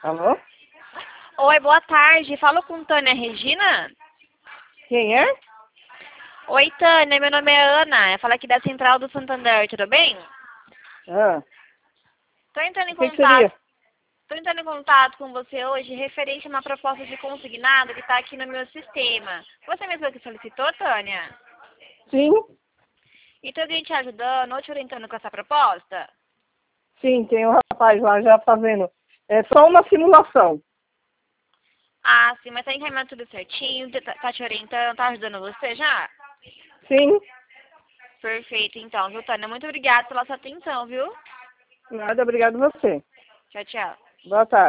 Alô? Oi, boa tarde. Falo com Tânia Regina? Quem é? Oi, Tânia. Meu nome é Ana. Eu falo aqui da Central do Santander. Tudo bem? Ah, Tô entrando em o que seria? contato. Tô entrando em contato com você hoje referente a uma proposta de consignado que está aqui no meu sistema. Você mesma que solicitou, Tânia? Sim, Então, alguém te ajudando ou te orientando com essa proposta? sim, tem um rapaz lá já fazendo. É só uma simulação. Ah, sim, mas tá encaminhando tudo certinho, tá te orientando, tá ajudando você já? Sim, Perfeito, então, viu, Tânia? Muito obrigada pela sua atenção, viu? nada, obrigado a você. Tchau, tchau. Boa tarde.